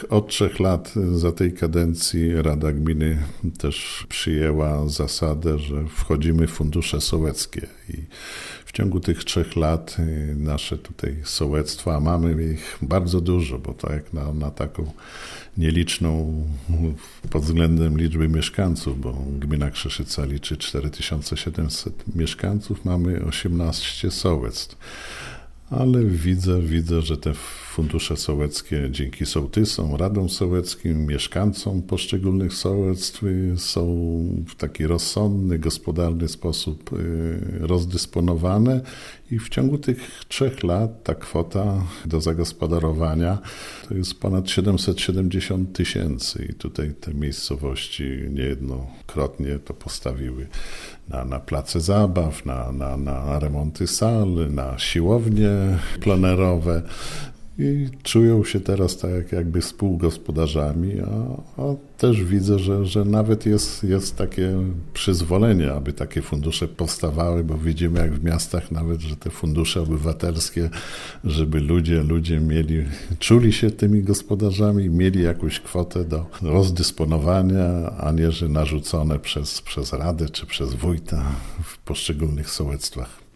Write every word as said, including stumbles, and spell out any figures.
Od trzech lat za tej kadencji Rada Gminy też przyjęła zasadę, że wchodzimy w fundusze sołeckie i w ciągu tych trzech lat nasze tutaj sołectwa, a mamy ich bardzo dużo, bo tak jak na, na taką nieliczną pod względem liczby mieszkańców, bo gmina Krzeszyca liczy cztery tysiące siedemset mieszkańców, mamy osiemnaście sołectw. Ale widzę, widzę, że te fundusze sołeckie dzięki sołtysom, radom sołeckim, mieszkańcom poszczególnych sołectw są w taki rozsądny, gospodarny sposób rozdysponowane i w ciągu tych trzech lat ta kwota do zagospodarowania to jest ponad siedemset siedemdziesiąt tysięcy i tutaj te miejscowości niejednokrotnie to postawiły na, na place zabaw, na, na, na remonty sal, na siłownie plenerowe i czują się teraz tak jak jakby współgospodarzami, a, a też widzę, że, że nawet jest, jest takie przyzwolenie, aby takie fundusze powstawały, bo widzimy jak w miastach nawet, że te fundusze obywatelskie, żeby ludzie, ludzie mieli, czuli się tymi gospodarzami, mieli jakąś kwotę do rozdysponowania, a nie, że narzucone przez, przez radę czy przez wójta w poszczególnych sołectwach.